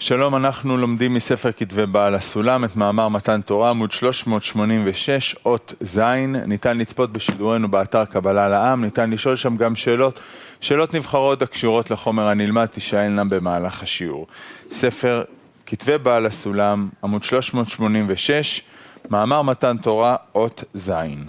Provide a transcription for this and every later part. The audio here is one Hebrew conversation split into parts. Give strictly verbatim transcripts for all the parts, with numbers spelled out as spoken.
שלום, אנחנו לומדים מספר כתבי בעל הסולם את מאמר מתן תורה, עמוד שלוש מאות שמונים ושש, אות זין. ניתן לצפות בשידורנו באתר קבלה לעם, ניתן לשאול שם גם שאלות, שאלות נבחרות הקשורות לחומר הנלמד, תישאלנם במהלך השיעור. ספר כתבי בעל הסולם, עמוד שלוש מאות שמונים ושש, מאמר מתן תורה, אות זין.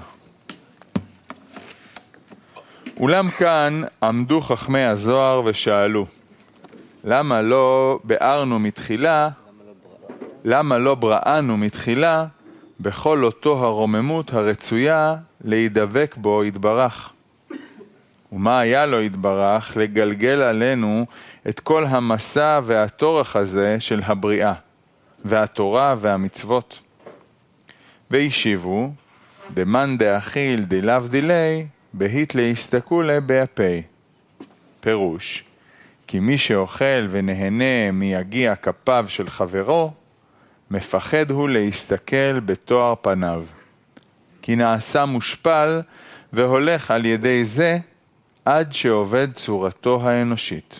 אולם כאן עמדו חכמי הזוהר ושאלו, למה לא בארנו מתחילה, למה לא בראנו מתחילה, בכל אותו הרוממות הרצויה להידבק בו יתברך? ומה היה לו יתברך לגלגל עלינו את כל המסע והתורך הזה של הבריאה, והתורה והמצוות? וישיבו, דמן דאכיל דילאו דילי, בהית להסתכולה בהפי. פירוש, כי מי שאוכל ונהנה מיגיע כפיו של חברו, מפחד הוא להסתכל בתואר פניו. כי נעשה מושפל והולך על ידי זה עד שעובד צורתו האנושית.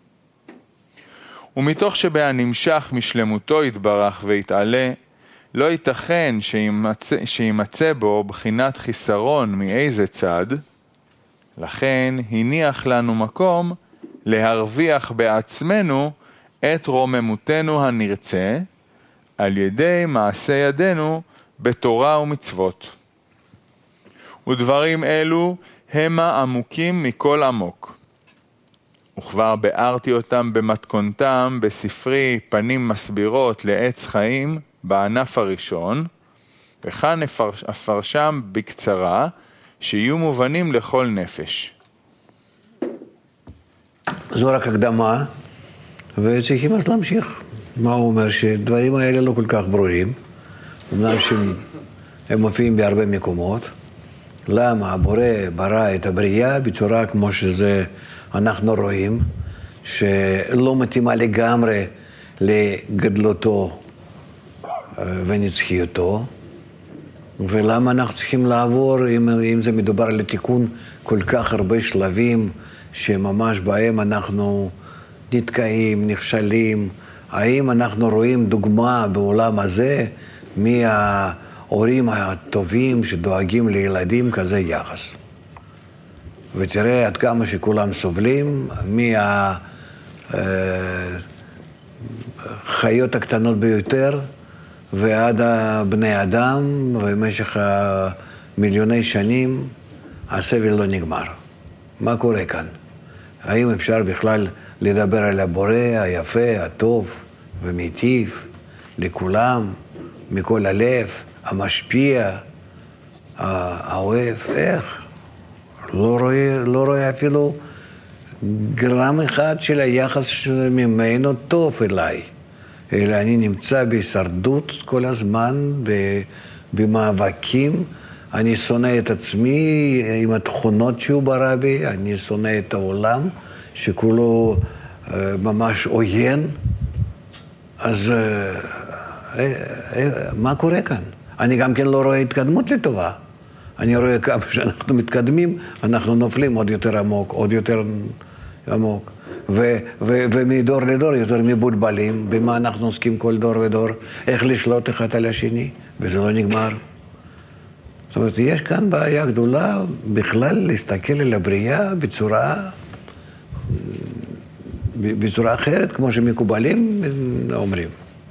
ומתוך שבה נמשך משלמותו יתברך ויתעלה, לא ייתכן שימצא, שימצא בו בחינת חיסרון מאיזה צד, לכן הניח לנו מקום להרוויח בעצמנו את רוממותנו הנרצה, על ידי מעשה ידינו בתורה ומצוות. ודברים אלו המה עמוקים מכל עמוק. וכבר בארתי אותם במתכונתם בספרי פנים מסבירות לעץ חיים בענף הראשון, וכאן אפרשם בקצרה, שיהיו מובנים לכל נפש. זו רק הקדמה, וצריכים אז להמשיך. מה הוא אומר? שדברים האלה לא כל כך ברורים, אמנם שהם מופיעים בהרבה מקומות. למה? הבורא ברא את הבריאה בצורה כמו שזה אנחנו רואים, שלא מתאימה לגמרי לגדלותו ונצחיותו. ולמה אנחנו צריכים לעבור, אם, אם זה מדובר על תיקון כל כך הרבה שלבים, שממש בהם אנחנו נתקעים, נכשלים. האם אנחנו רואים דוגמה בעולם הזה מההורים הטובים שדואגים לילדים כזה יחס? ותראה עד כמה שכולם סובלים מהחיות הקטנות ביותר ועד בני אדם, ובמשך מיליוני שנים הסבל לא נגמר. מה קורה כאן? האם אפשר בכלל לדבר על הבורא היפה, הטוב ומיטיב לכולם, מכל הלב, המשפיע, האוהב? איך? לא רואה, לא רואה אפילו גרם אחד של היחס ממנו טוב אליי. אלא אני נמצא בהישרדות כל הזמן, במאבקים. אני שונא את עצמי עם התכונות שהוא ברא בי, אני שונא את העולם שכולו ממש עוין. אז מה קורה כאן? אני גם כן לא רואה התקדמות לטובה. אני רואה כמה שאנחנו מתקדמים, אנחנו נופלים עוד יותר עמוק, עוד יותר עמוק. ו- ו- ומדור לדור יותר מבולבלים, במה אנחנו עוסקים כל דור ודור, איך לשלוט אחד על השני, וזה לא נגמר. זאת אומרת, יש כאן בעיה גדולה בכלל להסתכל על הבריאה בצורה, בצורה אחרת, כמו שמקובלים אומרים.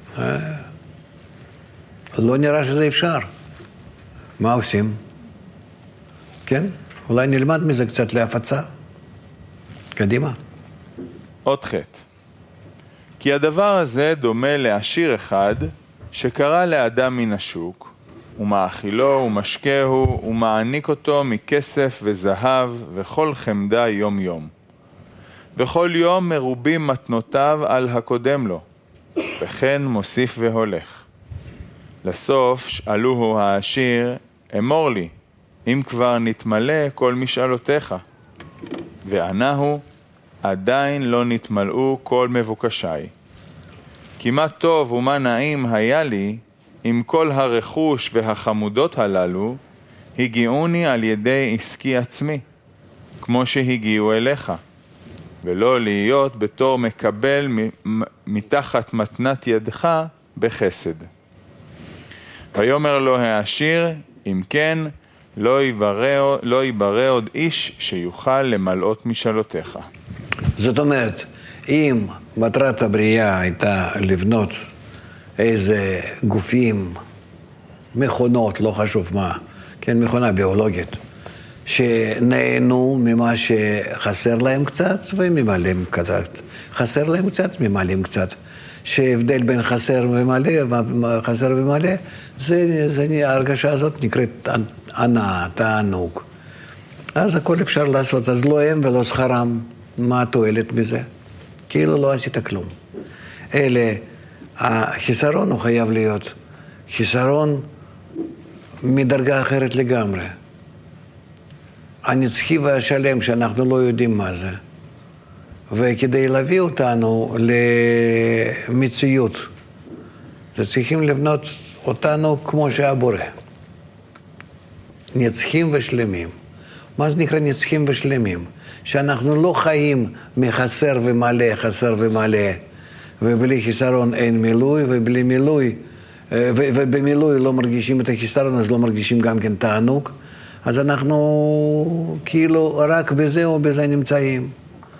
לא נראה שזה אפשר. מה עושים? כן? אולי נלמד מזה קצת להפצה. קדימה. עוד חטא. כי הדבר הזה דומה לעשיר אחד שקרא לאדם מן השוק, ומאכילו ומשקהו ומעניק אותו מכסף וזהב וכל חמדה יום יום. וכל יום מרובים מתנותיו על הקודם לו, וכן מוסיף והולך. לסוף שאלוהו העשיר, אמור לי, אם כבר נתמלא כל משאלותיך. וענהו, עדיין לא נתמלאו כל מבוקשי. כי מה טוב ומה נעים היה לי, עם כל הרכוש והחמודות הללו, הגיעוני על ידי עסקי עצמי, כמו שהגיעו אליך. ולא להיות בתור מקבל מתחת מתנת ידך בחסד. ויאמר לו העשיר, אם כן, לא יברא, לא יברא עוד איש שיוכל למלאות משאלותיך. זאת אומרת, אם מטרת הבריאה הייתה לבנות איזה גופים, מכונות, לא חשוב מה, כן, מכונה ביולוגית, שנהנו ממה שחסר להם קצת וממלאים קצת. חסר להם קצת, ממלאים קצת. שהבדל בין חסר ומלא, חסר ומלא, זה, זה, ההרגשה הזאת נקראת ענה, תענוג. אז הכל אפשר לעשות, אז לא הם ולא שכרם. מה התועלת מזה? כאילו לא עשית כלום. אלה, החיסרון הוא חייב להיות חיסרון מדרגה אחרת לגמרי. הנצחי והשלם שאנחנו לא יודעים מה זה. וכדי להביא אותנו למציאות, זה צריכים לבנות אותנו כמו שהבורא. נצחים ושלמים. מה זה נקרא נצחים ושלמים? שאנחנו לא חיים מחסר ומלא, חסר ומלא, ובלי חיסרון אין מילוי, ובלי מילוי, ובמילוי לא מרגישים את החיסרון, אז לא מרגישים גם כן תענוג. אז אנחנו כאילו רק בזה או בזה נמצאים.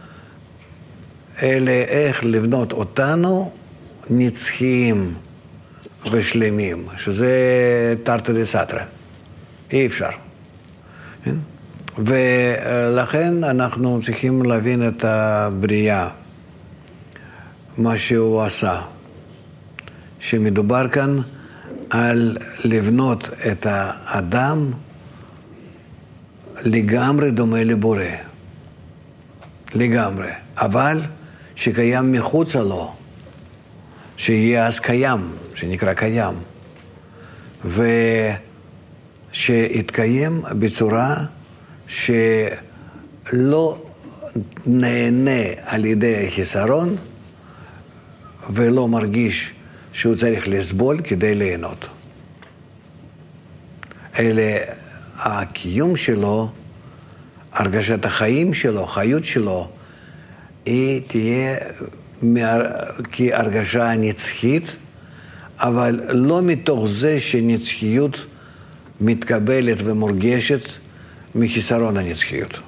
אלה איך לבנות אותנו נצחיים ושלמים, שזה תרתי דסתרי. אי אפשר. ולכן אנחנו צריכים להבין את הבריאה, מה שהוא עשה. שמדובר כאן על לבנות את האדם לגמרי דומה לבורא. לגמרי. אבל שקיים מחוץ לו, שיהיה אז קיים, שנקרא קיים. ושיתקיים בצורה שלא נהנה על ידי החיסרון, ולא מרגיש שהוא צריך לסבול כדי ליהנות. אלה הקיום שלו, הרגשת החיים שלו, חיות שלו, היא תהיה כהרגשה נצחית, אבל לא מתוך זה שנצחיות מתקבלת ומורגשת מחיסרון הנצחיות.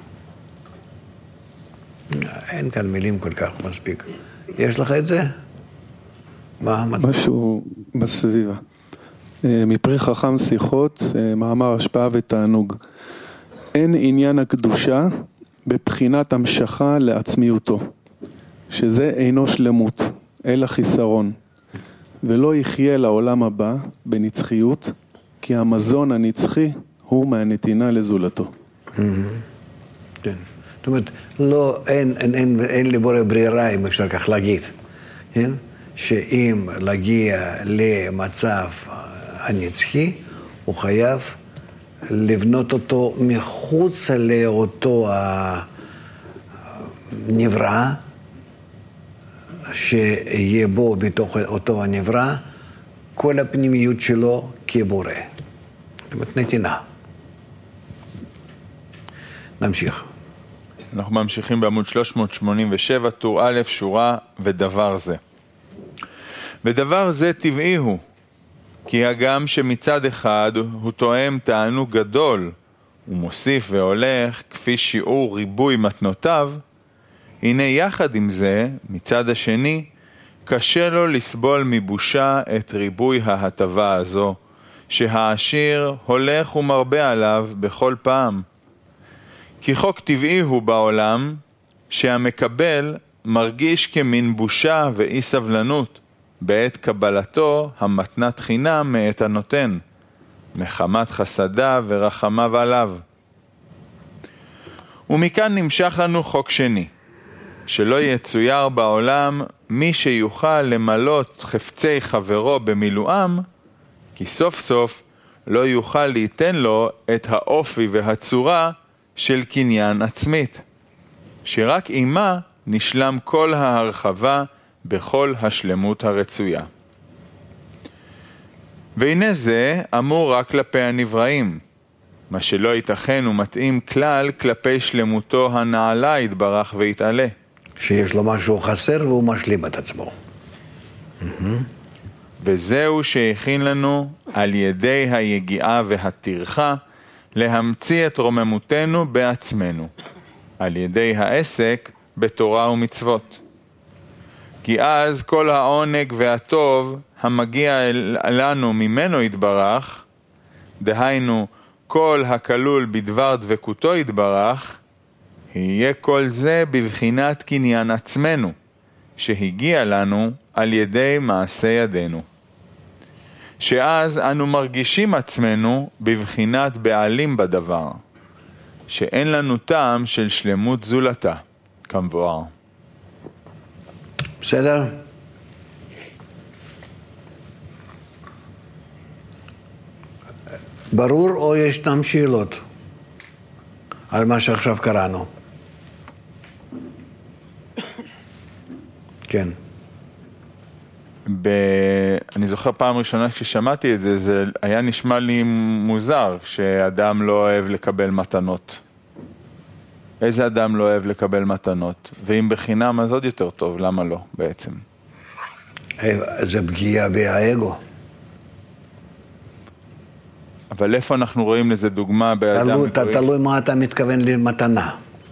אין כאן מילים כל כך מספיק. יש לך את זה? מה? משהו בסביבה. מפרי חכם שיחות, מאמר השפעה ותענוג. אין עניין הקדושה בבחינת המשכה לעצמיותו, שזה אינו שלמות, אלא חיסרון, ולא יחיה לעולם הבא בנצחיות, כי המזון הנצחי הוא מהנתינה לזולתו. כן. זאת אומרת, לא, אין, אין, אין, אין לבורא ברירה, אם אפשר כך להגיד, כן? שאם להגיע למצב הנצחי, הוא חייב לבנות אותו מחוץ לאותו הנברא, שיהיה בו בתוך אותו הנברא, כל הפנימיות שלו כבורא. זאת אומרת, נתינה. נמשיך. אנחנו ממשיכים בעמוד שלוש מאות שמונים ושבע, טור א', שורה ודבר זה. ודבר זה טבעי הוא, כי הגם שמצד אחד הוא תואם תענוג גדול, הוא מוסיף והולך כפי שיעור ריבוי מתנותיו, הנה יחד עם זה, מצד השני, קשה לו לסבול מבושה את ריבוי ההטבה הזו, שהעשיר הולך ומרבה עליו בכל פעם. כי חוק טבעי הוא בעולם, שהמקבל מרגיש כמין בושה ואי סבלנות, בעת קבלתו המתנת חינם מאת הנותן, מחמת חסדיו ורחמיו עליו. ומכאן נמשך לנו חוק שני, שלא יצויר בעולם מי שיוכל למלות חפצי חברו במילואם, כי סוף סוף לא יוכל ליתן לו את האופי והצורה של קניין עצמית, שרק עימה נשלם כל ההרחבה בכל השלמות הרצויה. והנה זה אמור רק כלפי הנבראים, מה שלא ייתכן ומתאים כלל כלפי שלמותו הנעלה יתברך ויתעלה. שיש לו משהו חסר והוא משלים את עצמו. וזהו שהכין לנו על ידי היגיעה והטרחה להמציא את רוממותנו בעצמנו, על ידי העסק בתורה ומצוות. כי אז כל העונג והטוב המגיע לנו ממנו יתברך, דהיינו כל הכלול בדבר דבקותו יתברך, יהיה כל זה בבחינת קניין עצמנו, שהגיע לנו על ידי מעשה ידינו. שאז אנו מרגישים עצמנו בבחינת בעלים בדבר, שאין לנו טעם של שלמות זולתה, כמבואר. בסדר? ברור או ישנם שאלות על מה שעכשיו קראנו? כן. ב... אני זוכר פעם ראשונה כששמעתי את זה, זה היה נשמע לי מוזר שאדם לא אוהב לקבל מתנות. איזה אדם לא אוהב לקבל מתנות? ואם בחינם אז עוד יותר טוב, למה לא בעצם? זה פגיעה באגו. אבל איפה אנחנו רואים לזה דוגמה באדם מקורי? תלוי מה אתה מתכוון למתנה.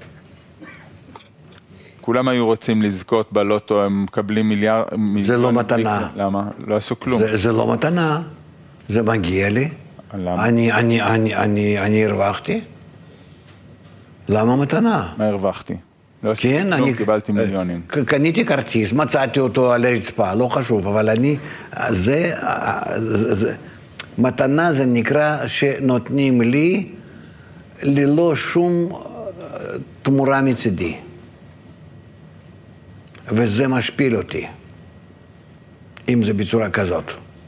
כולם היו רוצים לזכות בלוטו, הם מקבלים מיליארד... זה לא מתנה. למה? לא עשו כלום. זה, זה לא מתנה, זה מגיע לי. למה? אני, אני, אני, אני, אני הרווחתי. למה מתנה? מה הרווחתי? לא עשו כן, כלום, אני... קיבלתי מיליונים. קניתי כרטיס, מצאתי אותו על הרצפה, לא חשוב, אבל אני... זה... זה, זה מתנה זה נקרא שנותנים לי ללא שום תמורה מצידי. וזה משפיל אותי, אם זה בצורה כזאת.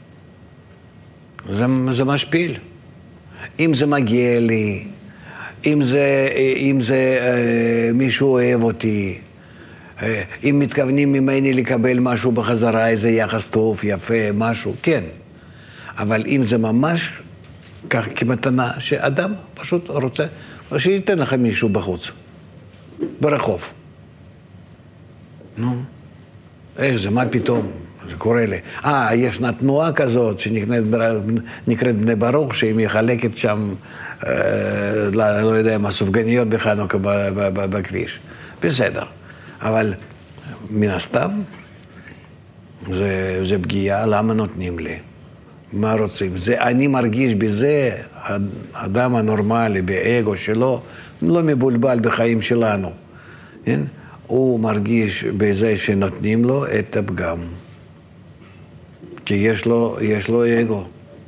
זה, זה משפיל. אם זה מגיע לי, אם זה, אם זה אה, מישהו אוהב אותי, אה, אם מתכוונים ממני לקבל משהו בחזרה, איזה יחס טוב, יפה, משהו, כן. אבל אם זה ממש כך כמתנה, שאדם פשוט רוצה, או שייתן לך מישהו בחוץ, ברחוב. נו, איך זה, מה פתאום? זה קורה לי. אה, ישנה תנועה כזאת שנקראת בני ברוך, שהיא מחלקת שם, אה, לא, לא יודע מה, סופגניות בחנוכה בכביש. בסדר. אבל מן הסתם, זה, זה פגיעה, למה נותנים לי? מה רוצים? זה, אני מרגיש בזה, האדם הנורמלי, באגו שלו, לא מבולבל בחיים שלנו. כן? הוא מרגיש בזה שנותנים לו את הפגם. כי יש לו, יש לו אגו.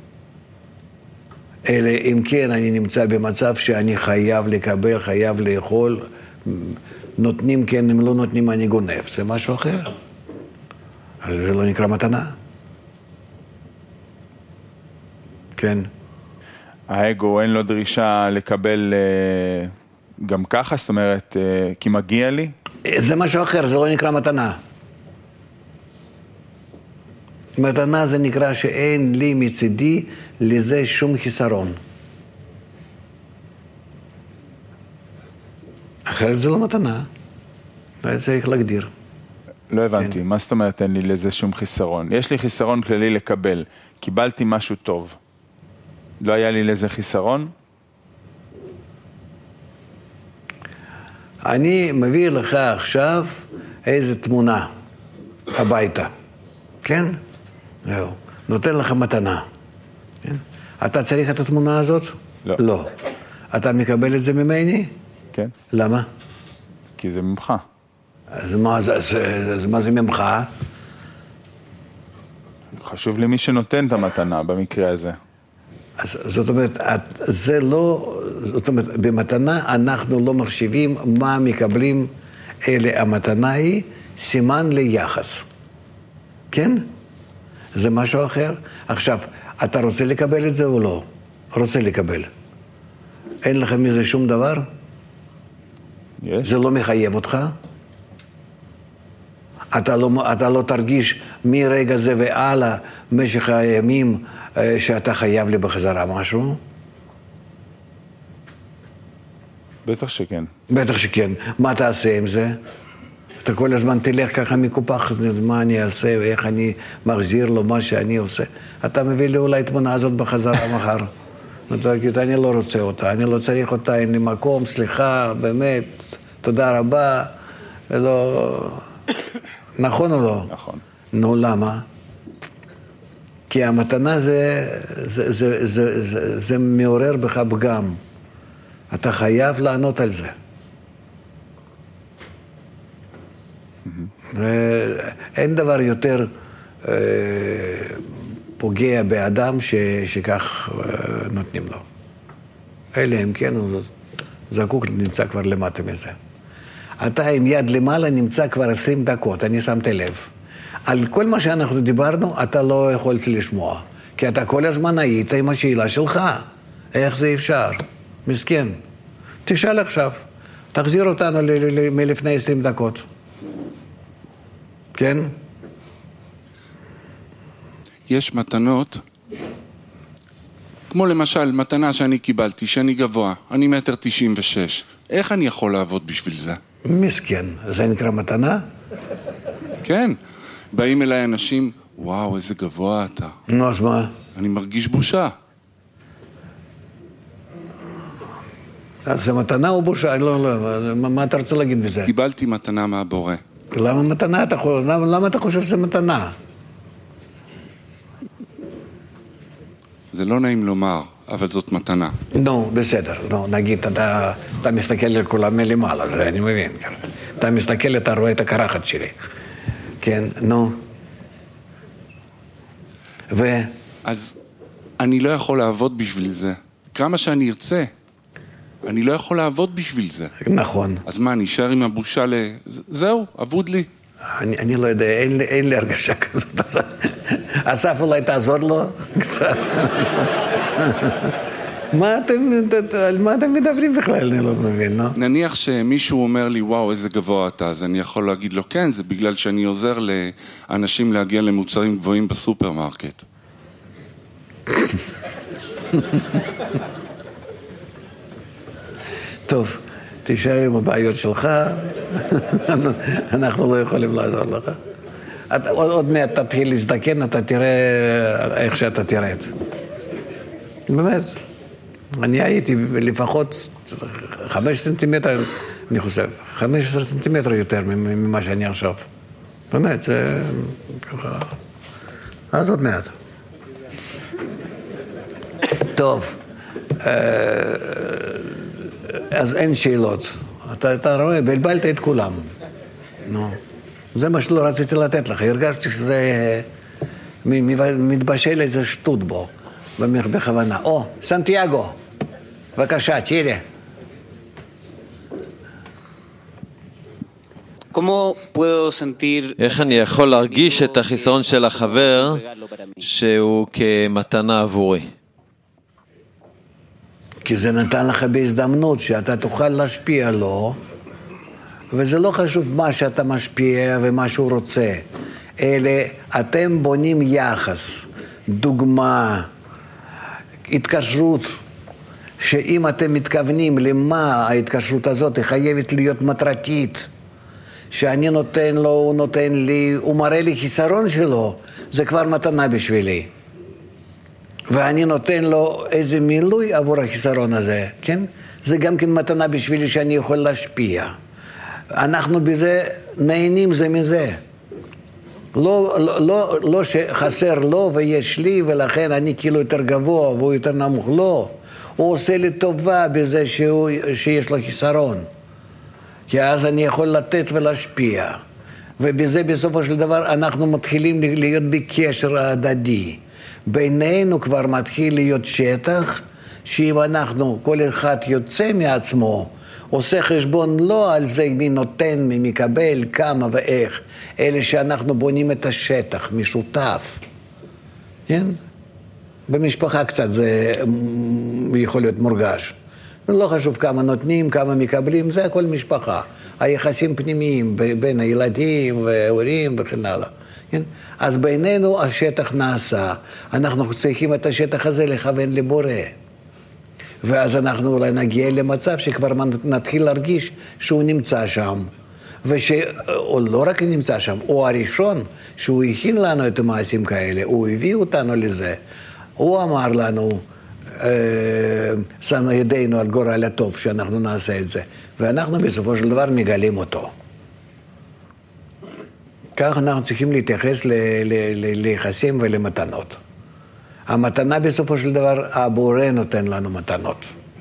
אלא אם כן אני נמצא במצב שאני חייב לקבל, חייב לאכול, נותנים כן, אם לא נותנים אני גונב. זה משהו אחר. אז זה לא נקרא מתנה. כן. האגו אין לו דרישה לקבל גם ככה, זאת אומרת, כי מגיע לי? זה משהו אחר, זה לא נקרא מתנה. מתנה זה נקרא שאין לי מצידי לזה שום חיסרון. אחרת זה לא מתנה. זה צריך להגדיר. לא הבנתי, מה זאת אומרת אין לי לזה שום חיסרון? יש לי חיסרון כללי לקבל. קיבלתי משהו טוב. לא היה לי לזה חיסרון? אני מביא לך עכשיו איזו תמונה הביתה, כן? זהו. נותן לך מתנה. כן? אתה צריך את התמונה הזאת? לא. לא. אתה מקבל את זה ממני? כן. למה? כי זה ממך. אז מה זה, זה, זה, מה זה ממך? חשוב לי מי שנותן את המתנה במקרה הזה. אז זאת אומרת, זה לא, זאת אומרת, במתנה אנחנו לא מחשיבים מה מקבלים, אלא המתנה היא סימן ליחס. כן? זה משהו אחר. עכשיו, אתה רוצה לקבל את זה או לא? רוצה לקבל. אין לך מזה שום דבר? יש. זה לא מחייב אותך? אתה לא, אתה לא תרגיש מרגע זה והלאה, משך הימים, שאתה חייב לי בחזרה משהו? בטח שכן. בטח שכן. מה תעשה עם זה? אתה כל הזמן תלך ככה מקופח, מה אני אעשה ואיך אני מחזיר לו מה שאני עושה. אתה מביא לי אולי תמונה הזאת בחזרה מחר. אתה תגיד, אני לא רוצה אותה, אני לא צריך אותה, אין לי מקום, סליחה, באמת, תודה רבה. ולא... נכון או לא? נכון. נו, למה? כי המתנה זה, זה, זה, זה, זה, זה מעורר בך פגם. אתה חייב לענות על זה. אין דבר יותר אה, פוגע באדם ש, שכך אה, נותנים לו. אלה הם כן, הוא זקוק נמצא כבר למטה מזה. אתה עם יד למעלה נמצא כבר עשרים דקות, אני שמתי לב. על כל מה שאנחנו דיברנו, אתה לא יכולת לשמוע. כי אתה כל הזמן היית עם השאלה שלך. איך זה אפשר? מסכן. תשאל עכשיו. תחזיר אותנו מלפני עשרים דקות. כן? יש מתנות, כמו למשל מתנה שאני קיבלתי, שאני גבוה, אני מטר תשעים ושש. איך אני יכול לעבוד בשביל זה? מסכן. זה נקרא מתנה? כן. באים אליי אנשים, וואו, איזה גבוה אתה. נו, אז מה? אני מרגיש בושה. אז זה מתנה או בושה? לא, לא, מה, מה אתה רוצה להגיד בזה? קיבלתי מתנה מהבורא. למה מתנה אתה חושב? למה, למה אתה חושב שזה מתנה? זה לא נעים לומר, אבל זאת מתנה. נו, בסדר. נו, נגיד, אתה, אתה מסתכל על כולם מלמעלה, זה אני מבין. אתה מסתכל, אתה רואה את הקרחת שלי. כן, נו. ו... אז אני לא יכול לעבוד בשביל זה. כמה שאני ארצה, אני לא יכול לעבוד בשביל זה. נכון. אז מה, אני אשאר עם הבושה ל... זהו, עבוד לי. אני, אני לא יודע, אין, אין לי הרגשה כזאת. אסף, אולי תעזור לו קצת. מה אתם, על מה אתם מדברים בכלל? אני לא מבין, לא? נניח שמישהו אומר לי, וואו, איזה גבוה אתה, אז אני יכול להגיד לו, כן, זה בגלל שאני עוזר לאנשים להגיע למוצרים גבוהים בסופרמרקט. טוב, תישאר עם הבעיות שלך, אנחנו לא יכולים לעזור לך. אתה, עוד, עוד מעט תתחיל להזדקן, אתה תראה איך שאתה תרד. באמת. אני הייתי לפחות חמש סנטימטר, אני חושב, חמש עשרה סנטימטר יותר ממה שאני עכשיו. באמת, זה ככה. אז עוד מעט. טוב, אז אין שאלות. אתה, אתה רואה, בלבלת את כולם. נו. זה מה שלא רציתי לתת לך. הרגשתי שזה מתבשל איזה שטות בו. בכוונה. או, סנטיאגו. בבקשה, צ'ילה. איך אני יכול להרגיש את החיסרון של החבר שהוא כמתנה עבורי? כי זה נתן לך בהזדמנות שאתה תוכל להשפיע לו, וזה לא חשוב מה שאתה משפיע ומה שהוא רוצה, אלא אתם בונים יחס, דוגמה, התקשרות, שאם אתם מתכוונים למה ההתקשרות הזאת, היא חייבת להיות מטרתית, שאני נותן לו, הוא נותן לי, הוא מראה לי חיסרון שלו, זה כבר מתנה בשבילי. ואני נותן לו איזה מילוי עבור החיסרון הזה, כן? זה גם כן מתנה בשבילי שאני יכול להשפיע. אנחנו בזה נהנים זה מזה. לא, לא, לא, לא שחסר לו ויש לי, ולכן אני כאילו יותר גבוה והוא יותר נמוך. לא. הוא עושה לי טובה בזה שהוא, שיש לו חיסרון. כי אז אני יכול לתת ולהשפיע. ובזה בסופו של דבר אנחנו מתחילים להיות בקשר הדדי. בינינו כבר מתחיל להיות שטח, שאם אנחנו, כל אחד יוצא מעצמו, עושה חשבון לא על זה מי נותן, מי מקבל, כמה ואיך, אלא שאנחנו בונים את השטח, משותף. כן? במשפחה קצת זה יכול להיות מורגש. לא חשוב כמה נותנים, כמה מקבלים, זה הכל משפחה. היחסים פנימיים בין הילדים וההורים וכן הלאה. כן? אז בינינו השטח נעשה. אנחנו צריכים את השטח הזה לכוון לבורא. ואז אנחנו אולי נגיע למצב שכבר נתחיל להרגיש שהוא נמצא שם. ושהוא לא רק נמצא שם, הוא הראשון שהוא הכין לנו את המעשים כאלה, הוא הביא אותנו לזה. הוא אמר לנו, שם ידינו על גורל הטוב שאנחנו נעשה את זה, ואנחנו בסופו של דבר מגלים אותו. כך אנחנו צריכים להתייחס ליחסים ולמתנות. המתנה בסופו של דבר, הבורא נותן לנו מתנות.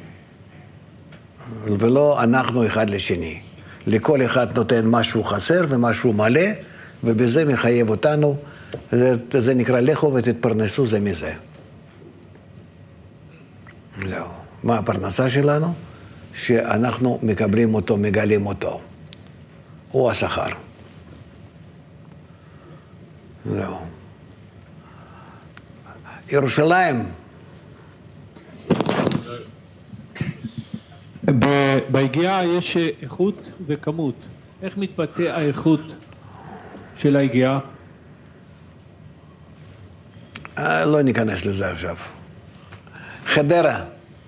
ולא אנחנו אחד לשני. לכל אחד נותן משהו חסר ומשהו מלא, ובזה מחייב אותנו, זה, זה נקרא לכו ותתפרנסו זה מזה. זהו. מה הפרנסה שלנו? שאנחנו מקבלים אותו, מגלים אותו. הוא השכר. זהו. ירושלים. בהגיעה יש איכות וכמות. איך מתבטא האיכות של ההגיעה? לא ניכנס לזה עכשיו. חדרה.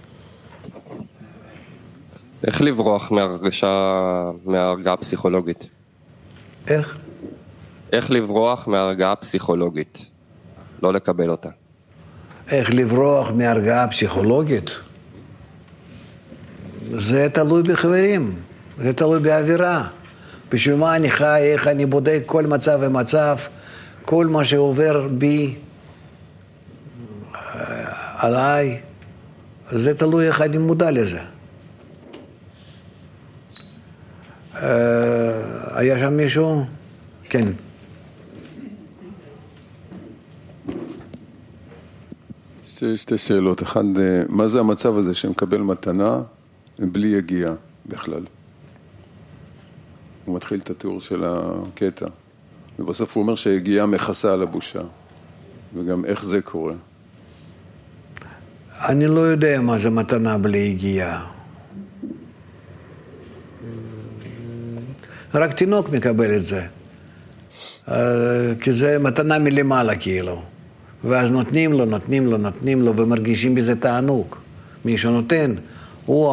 איך לברוח מהרגשה, מההרגעה הפסיכולוגית? איך? איך לברוח מההרגעה הפסיכולוגית? לא לקבל אותה. איך לברוח מההרגעה פסיכולוגית? זה תלוי בחברים, זה תלוי באווירה. בשביל מה אני חי, איך אני בודק כל מצב ומצב, כל מה שעובר בי, עליי, זה תלוי איך אני מודע לזה. היה שם מישהו? כן. שתי, שתי שאלות. אחד, מה זה המצב הזה שמקבל מתנה בלי יגיעה בכלל? הוא מתחיל את התיאור של הקטע, ובסוף הוא אומר שהיגיעה מכסה על הבושה, וגם איך זה קורה. אני לא יודע מה זה מתנה בלי יגיעה. רק תינוק מקבל את זה. כי זה מתנה מלמעלה כאילו. ואז נותנים לו, נותנים לו, נותנים לו, ומרגישים בזה תענוג. מי שנותן, הוא,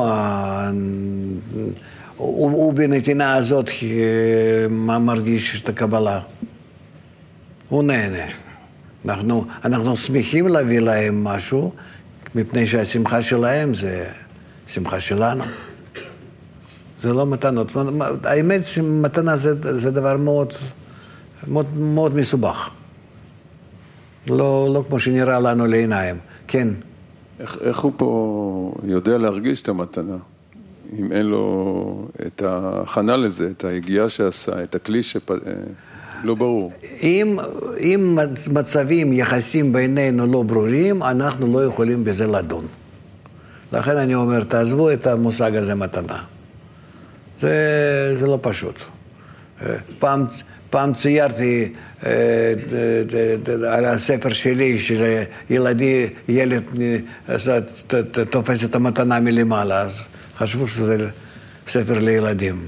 הוא, הוא בנתינה הזאת מרגיש את הקבלה. הוא נהנה. אנחנו, אנחנו שמחים להביא להם משהו, מפני שהשמחה שלהם זה שמחה שלנו. זה לא מתנות. האמת שמתנה זה, זה דבר מאוד, מאוד, מאוד מסובך. לא, לא כמו שנראה לנו לעיניים. כן. איך, איך הוא פה יודע להרגיש את המתנה? אם אין לו את ההכנה לזה, את היגיעה שעשה, את הכלי שפ... לא ברור. אם, אם מצבים, יחסים בינינו לא ברורים, אנחנו לא יכולים בזה לדון. לכן אני אומר, תעזבו את המושג הזה מתנה. זה, זה לא פשוט. פעם, פעם ציירתי על הספר שלי, שילדי, ילד תופס את המתנה מלמעלה, אז חשבו שזה ספר לילדים.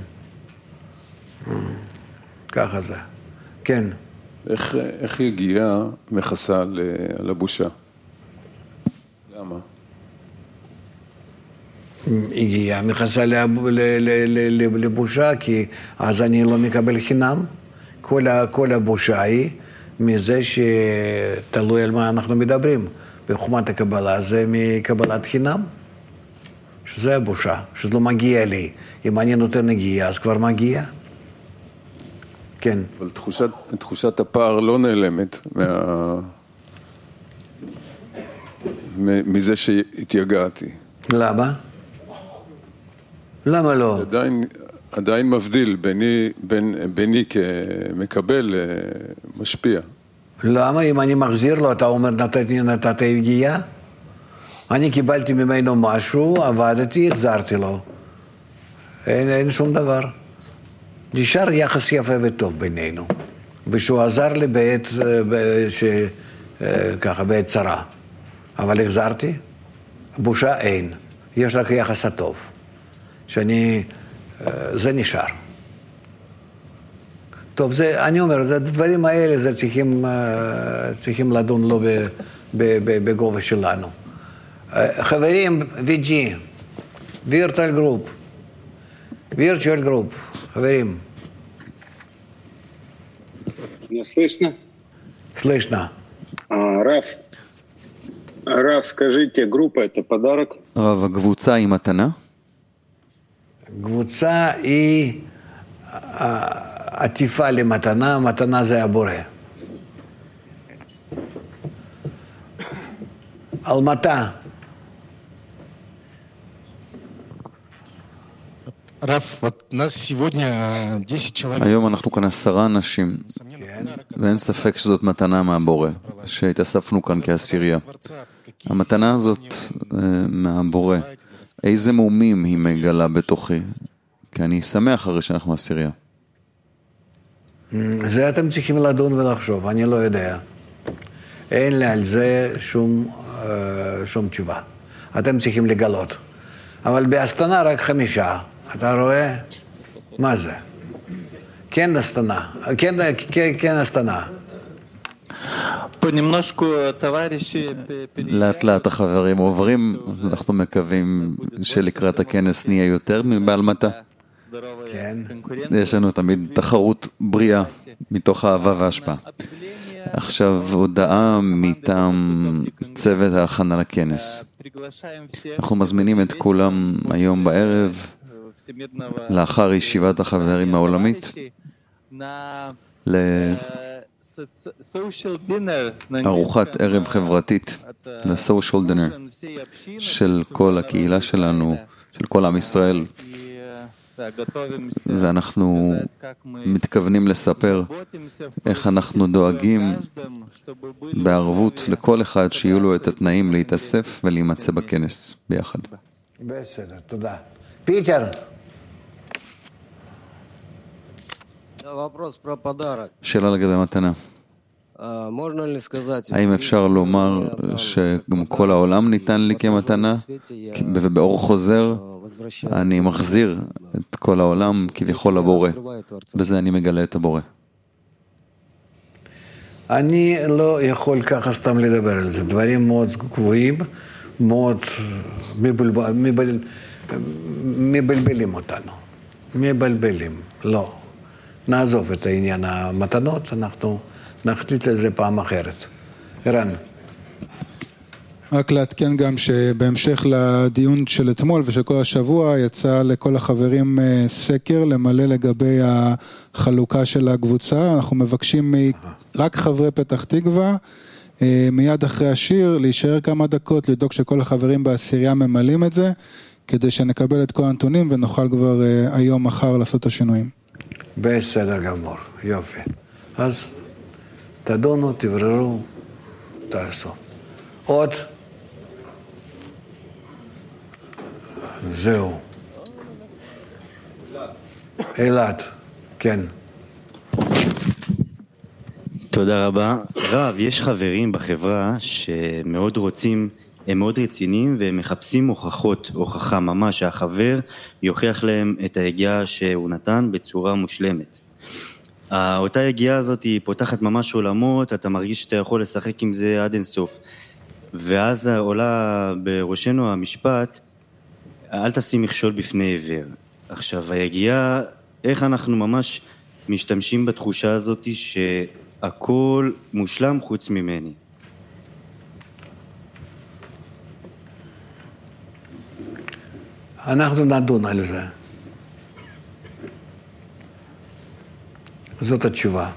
ככה זה. כן. איך, איך יגיעה מכסה על הבושה? למה? הגיעה מכסה לבושה, כי אז אני לא מקבל חינם. כל, כל הבושה היא מזה שתלוי על מה אנחנו מדברים. בחוכמת הקבלה זה מקבלת חינם. שזה הבושה, שזה לא מגיע לי. אם אני נותן הגיעה, אז כבר מגיע. כן. אבל תחושת, תחושת הפער לא נעלמת מה... מזה שהתייגעתי. למה? למה לא? עדיין, עדיין מבדיל ביני, בין, ביני כמקבל משפיע. למה? אם אני מחזיר לו, אתה אומר נתתי, נתת הגיעה? אני קיבלתי ממנו משהו, עבדתי, החזרתי לו. אין, אין שום דבר. נשאר יחס יפה וטוב בינינו. ושהוא עזר לי בעת, ש... ככה, בעת צרה. אבל החזרתי, בושה אין. יש רק יחס הטוב. שאני, זה נשאר. טוב, זה, אני אומר, זה, הדברים האלה, זה צריכים, צריכים לדון לו בגובה שלנו. חברים, וי ג'י, וירטואל גרופ, וירטואל גרופ, חברים, Меня слышно? Слышно. А, Раф, Раф, скажите, группа это подарок? רב, הקבוצה היא מתנה? קבוצה היא עטיפה למתנה, מתנה זה הבורא. על מתה. Раф, вот нас сегодня десять человек. היום אנחנו כאן עשרה אנשים, ואין ספק שזאת מתנה מהבורא, שהתאספנו כאן כעשירייה. המתנה הזאת מהבורא, איזה מומים היא מגלה בתוכי, כי אני שמח הרי שאנחנו עשירייה. זה אתם צריכים לדון ולחשוב, אני לא יודע. אין לי על זה שום, שום תשובה. אתם צריכים לגלות. אבל בהסתנה רק חמישה. אתה רואה? מה זה? כן הסתנה. כן, כן, כן הסתנה. לאט לאט החברים עוברים, אנחנו מקווים שלקראת הכנס נהיה יותר מבעל מתה. כן. יש לנו תמיד תחרות בריאה מתוך האהבה וההשפעה. עכשיו הודעה מטעם צוות ההכנה לכנס. אנחנו מזמינים את כולם היום בערב, לאחר ישיבת החברים העולמית, לארוחת ערב חברתית, ל-social dinner של כל הקהילה שלנו, של כל עם ישראל. ואנחנו מתכוונים לספר איך אנחנו דואגים בערבות לכל אחד שיהיו לו את התנאים להתאסף ולהימצא בכנס ביחד. בסדר, תודה. פיטר. שאלה לגבי מתנה. האם אפשר לומר שגם כל העולם ניתן לי כמתנה, ובאור חוזר אני מחזיר את כל העולם כביכול לבורא, בזה אני מגלה את הבורא? אני לא יכול ככה סתם לדבר על זה, דברים מאוד גבוהים, מאוד מבלבל, מבל, מבלבלים אותנו, מבלבלים, לא. נעזוב את העניין המתנות, אנחנו נחליט על זה פעם אחרת. ערן. רק להתקן גם שבהמשך לדיון של אתמול ושל כל השבוע יצא לכל החברים סקר למלא לגבי החלוקה של הקבוצה. אנחנו מבקשים רק חברי פתח תקווה מיד אחרי השיר להישאר כמה דקות, לדאוג שכל החברים בעשירייה ממלאים את זה, כדי שנקבל את כל הנתונים ונוכל כבר היום מחר לעשות את השינויים. בסדר גמור, יופי. אז תדונו, תבררו, תעשו. עוד. זהו. אלעד, כן. תודה רבה. רב, יש חברים בחברה שמאוד רוצים, הם מאוד רציניים והם מחפשים הוכחות, הוכחה ממש שהחבר יוכיח להם את היגיעה שהוא נתן בצורה מושלמת. אותה יגיעה הזאת היא פותחת ממש עולמות, אתה מרגיש שאתה יכול לשחק עם זה עד אינסוף. ואז עולה בראשנו המשפט, אל תשים מכשול בפני עיוור. עכשיו, היגיעה, איך אנחנו ממש משתמשים בתחושה הזאת שהכל מושלם חוץ ממני? אנחנו נדון על זה. זאת התשובה.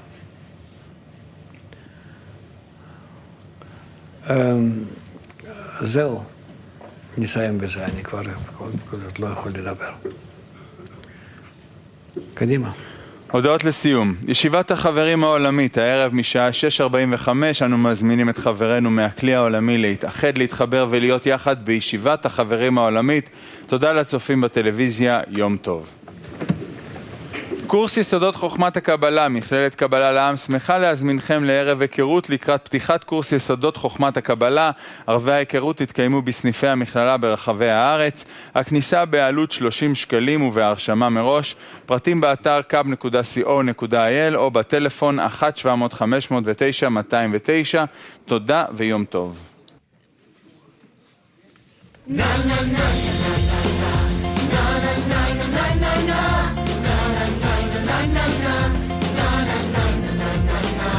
זהו. נסיים בזה, אני כבר לא יכול לדבר. קדימה. הודעות לסיום. ישיבת החברים העולמית, הערב משעה שש ארבעים וחמש, אנו מזמינים את חברינו מהכלי העולמי להתאחד, להתחבר ולהיות יחד בישיבת החברים העולמית. תודה לצופים בטלוויזיה, יום טוב. קורס יסודות חוכמת הקבלה, מכללת קבלה לעם, שמחה להזמינכם לערב היכרות לקראת פתיחת קורס יסודות חוכמת הקבלה. ערבי ההיכרות התקיימו בסניפי המכללה ברחבי הארץ. הכניסה בעלות שלושים שקלים ובהרשמה מראש. פרטים באתר קאב נקודה סי או נקודה איי אל או בטלפון אחת שבע מאות חמש מאות ותשע מאתיים ותשע. תודה ויום טוב. Na na na na na na na na na na na na na na na na na na na na